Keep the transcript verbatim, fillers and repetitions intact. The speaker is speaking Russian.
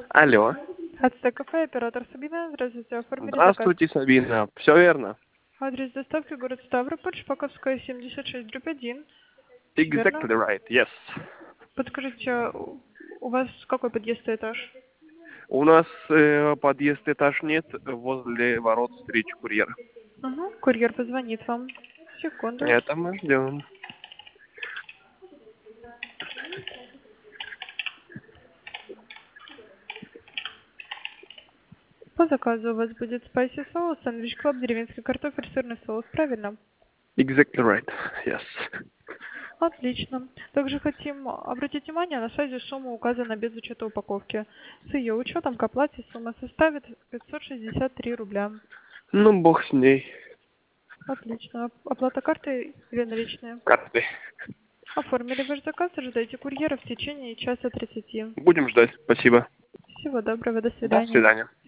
Алло. Ацтек кафе, оператор Сабина. Здравствуйте, оформили заказ. Здравствуйте, Сабина. Все верно? Адрес доставки город Ставрополь, Шпаковская, семьдесят шесть, дробь один. Всё верно? Exactly right, yes. Подскажите, у у вас какой подъезд и этаж? У нас э, подъезд этаж нет, возле ворот встречи курьера. Угу. Курьер позвонит вам. Секунду. Это мы ждем. По заказу у вас будет спайси соус, сэндвич клаб, деревенский картофель, сырный соус, правильно? Exactly right, yes. Отлично. Также хотим обратить внимание, на сайте сумма указана без учета упаковки. С ее учетом к оплате сумма составит пятьсот шестьдесят три рубля. Ну, бог с ней. Отлично. Оплата картой или наличные? Карты. Оформили ваш заказ, ожидайте курьера в течение часа тридцати. Будем ждать. Спасибо. Всего доброго, до До свидания. свидания.